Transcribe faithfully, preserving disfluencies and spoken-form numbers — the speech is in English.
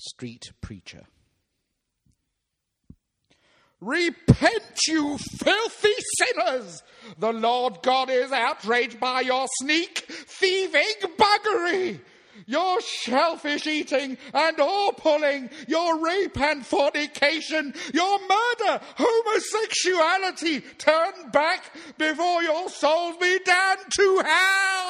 street preacher. Repent, you filthy sinners! The Lord God is outraged by your sneak, thieving buggery, your shellfish eating and oar pulling, your rape and fornication, your murder, homosexuality. Turn back before your souls be damned to hell!